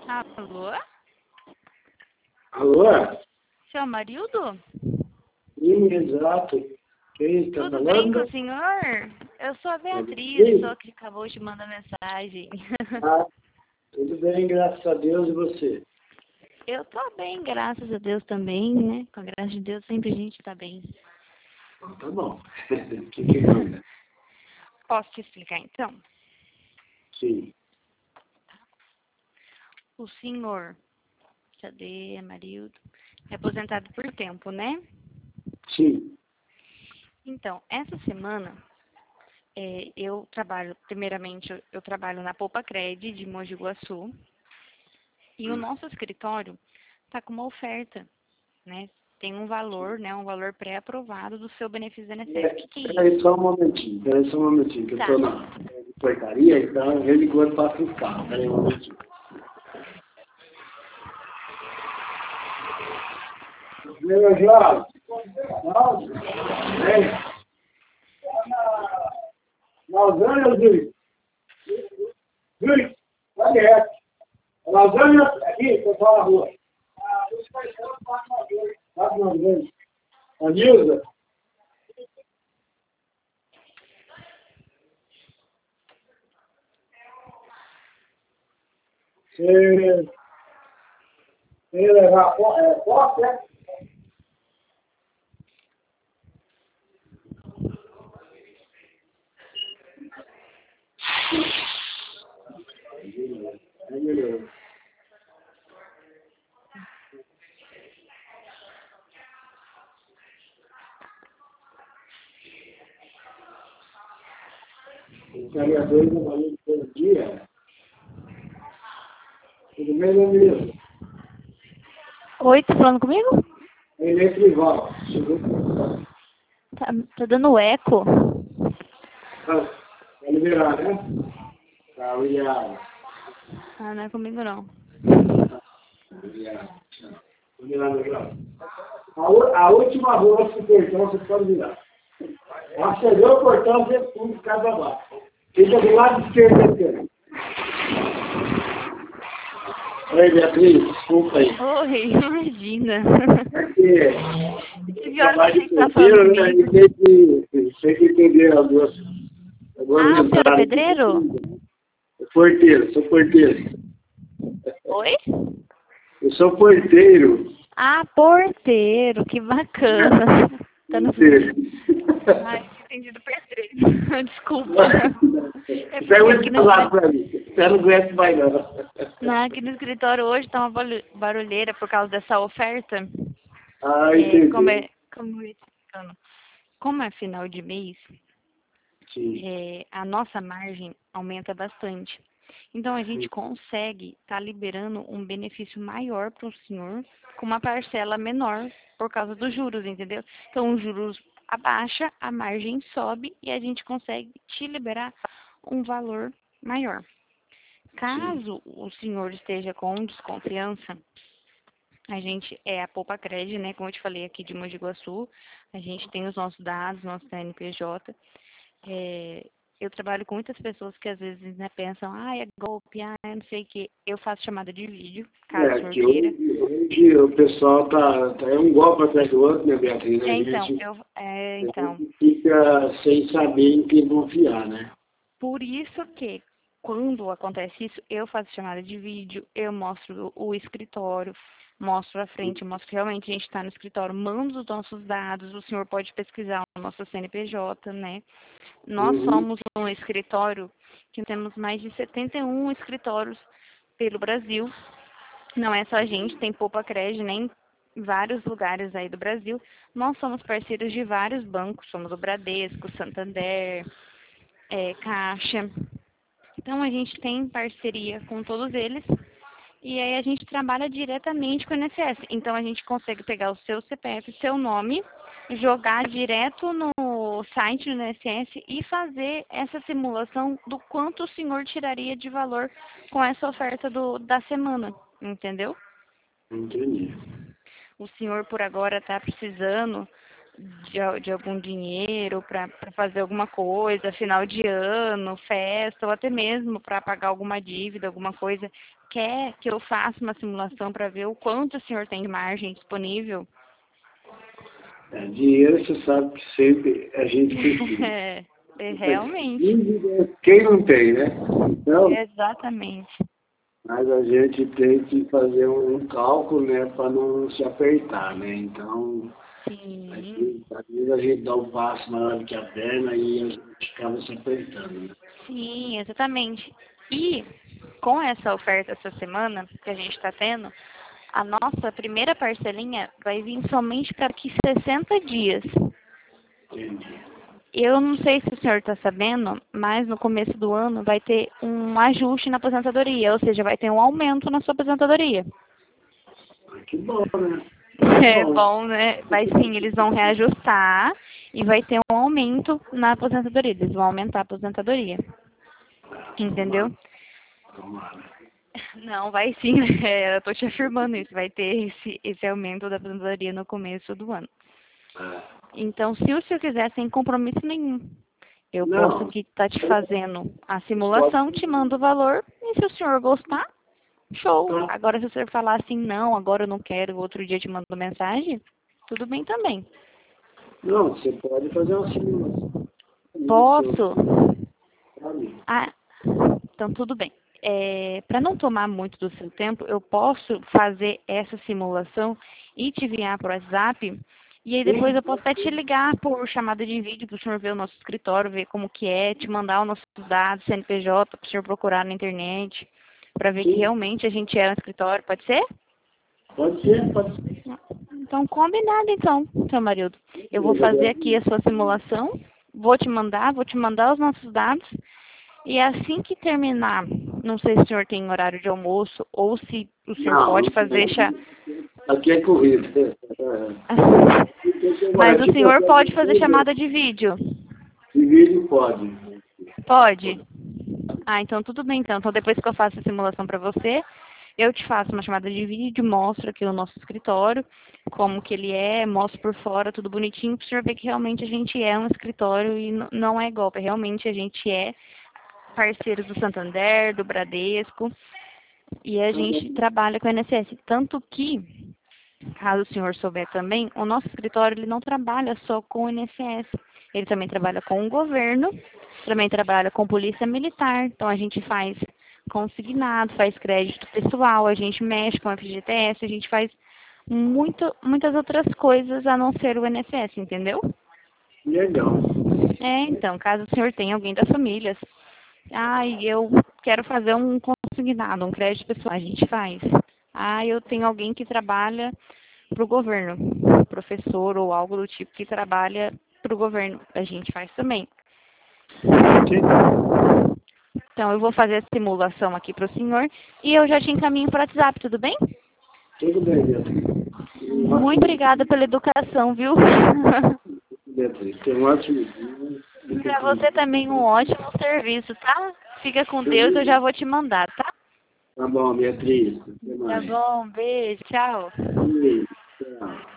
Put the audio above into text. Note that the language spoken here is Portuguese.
Alô? Alô? Seu Amarildo? Sim, exato. Quem está Tudo bem com falando? o senhor? Eu sou a Beatriz, Sim. sou a que acabou de mandar mensagem. Ah, tudo bem, graças a Deus, e você? Eu tô bem, graças a Deus também, né? Com a graça de Deus sempre a gente tá bem. Então, tá bom. O que manda? Posso te explicar então? Sim. O senhor, cadê Amarildo? É aposentado por tempo, né? Sim. Então, essa semana eu trabalho, primeiramente, eu trabalho na Poupa Cred de Mogi Guaçu e o nosso escritório está com uma oferta, né? Tem um valor, né? Um valor pré-aprovado do seu benefício do INSS. O que é Peraí isso? só um momentinho, que eu Tá. estou na portaria, então ele enquanto passa os carros. Peraí um momentinho. Meu Jorge, vem. Lasanha, Luiz. Luiz, vai direto. Lasanha, aqui, pessoal na rua. Quatro nove dois. A Nilza? Você ia levar posse, né? Aí melhorou. O carregador não valeu todo dia. Tudo bem, né, Nilza? Oi, tá falando comigo? Ele é tribal. Chegou. Tá dando eco. Vai liberar, né? Tá, obrigado. Ah, não é comigo não. Obrigado. Vou virar meu grau. A última rua do portão você pode virar. Acendeu o portão, você pula de casa abaixo. Fica do lado esquerdo dele. Oi, Beatriz, desculpa aí. Oi, imagina. Porque Que horas trabalho você de tá falando porteiro, né? comigo? E tem que entender algumas Ah, o senhor é entradas. pedreiro? Porteiro, sou porteiro. Oi? Eu sou porteiro. Ah, porteiro, que bacana. Tá no... Porteiro. Ai, entendi do pedreiro. Desculpa. É Isso é porque aqui muito no, falado pra mim. Você não aguenta mais, não. aqui no escritório hoje tá uma barulheira por causa dessa oferta. Ah, É, entendi. como eu ia te explicando, como é final de mês, Sim, a nossa margem aumenta bastante. Então, a gente sim, consegue estar liberando um benefício maior para o senhor com uma parcela menor por causa dos juros, entendeu? Então, os juros abaixa, a margem sobe e a gente consegue te liberar um valor maior. sim. Caso o senhor esteja com desconfiança, a gente é a Poupa Cred, né? Como eu te falei aqui de Mogi Guaçu, a gente tem os nossos dados, nosso CNPJ. Eu trabalho com muitas pessoas que às vezes né, pensam, é golpe, não sei o que. Eu faço chamada de vídeo, caso o senhor Que queira. hoje o pessoal é um golpe atrás do outro, né, Beatriz? A Então, gente fica sem saber em quem confiar, né? por isso que quando acontece isso, eu faço chamada de vídeo, eu mostro o escritório, mostro a frente, mostro que realmente a gente está no escritório, mando os nossos dados, o senhor pode pesquisar o nosso CNPJ, né? Nós Uhum. somos um escritório que temos mais de 71 escritórios pelo Brasil. Não é só a gente, tem Poupa Cred, né, em vários lugares aí do Brasil. Nós somos parceiros de vários bancos, somos o Bradesco, Santander, Caixa. Então a gente tem parceria com todos eles e aí a gente trabalha diretamente com o INSS. Então a gente consegue pegar o seu CPF, seu nome, jogar direto no site do INSS e fazer essa simulação do quanto o senhor tiraria de valor com essa oferta da semana, entendeu? Entendi. O senhor por agora está precisando de algum dinheiro para fazer alguma coisa, final de ano, festa, ou até mesmo para pagar alguma dívida, alguma coisa, quer que eu faça uma simulação para ver o quanto o senhor tem de margem disponível? Dinheiro, você sabe que sempre a gente precisa. Realmente. Quem não tem, né? Então, Exatamente. mas a gente tem que fazer um cálculo, né, para não se apertar, né? Então, Sim. às vezes a gente dá um passo maior do que a perna e a gente acaba se apertando, né? Sim, exatamente. E com essa oferta essa semana que a gente está tendo, a nossa primeira parcelinha vai vir somente para daqui 60 dias. Entendi. Eu não sei se o senhor está sabendo, mas no começo do ano vai ter um ajuste na aposentadoria, ou seja, vai ter um aumento na sua aposentadoria. Que bom, né? É bom, né? Vai sim, eles vão reajustar e vai ter um aumento na aposentadoria. Eles vão aumentar a aposentadoria. Entendeu? Tomara. Não, vai sim, eu tô te afirmando isso. Vai ter esse aumento da aposentadoria no começo do ano. Então, se o senhor quiser, sem compromisso nenhum, eu posso aqui estar te fazendo a simulação, te mando o valor, e se o senhor gostar, show. Agora, se o senhor falar assim, não, agora eu não quero, outro dia te mando mensagem, tudo bem também. Não, você pode fazer uma simulação. Posso? Ah, então tudo bem. Para não tomar muito do seu tempo, eu posso fazer essa simulação e te enviar por WhatsApp. E aí depois eu posso até te ligar por chamada de vídeo para o senhor ver o nosso escritório, ver como que é, te mandar os nossos dados, CNPJ, para o senhor procurar na internet, para ver que realmente a gente é um escritório. Pode ser? Pode ser, pode ser. Então, combinado então, seu marido. Eu vou fazer aqui a sua simulação, vou te mandar os nossos dados. E assim que terminar, não sei se o senhor tem horário de almoço ou se o senhor pode fazer Aqui é corrida. Mas o senhor pode fazer chamada de vídeo? De vídeo pode. Pode? Ah, então tudo bem então. Então depois que eu faço a simulação para você, eu te faço uma chamada de vídeo, mostro aqui o nosso escritório, como que ele é, mostro por fora, tudo bonitinho, para o senhor ver que realmente a gente é um escritório e não é golpe, realmente a gente é parceiros do Santander, do Bradesco, e a gente trabalha com o INSS. Tanto que, caso o senhor souber também, o nosso escritório ele não trabalha só com o INSS. Ele também trabalha com o governo, também trabalha com polícia militar. Então, a gente faz consignado, faz crédito pessoal, a gente mexe com o FGTS, a gente faz muitas outras coisas a não ser o INSS, entendeu? Legal. Então, caso o senhor tenha alguém da família, eu quero fazer um consignado, um crédito pessoal, a gente faz. Eu tenho alguém que trabalha para o governo, professor ou algo do tipo que trabalha para o governo, a gente faz também. Então, eu vou fazer a simulação aqui para o senhor e eu já te encaminho para o WhatsApp, tudo bem? Tudo bem, Beatriz. Muito obrigada pela educação, viu? Beatriz, tem um ótimo dia. Para você também um ótimo serviço, tá? Fica com Deus, eu já vou te mandar, tá? Tá bom, Beatriz. Tá bom, beijo, tchau. Beijo.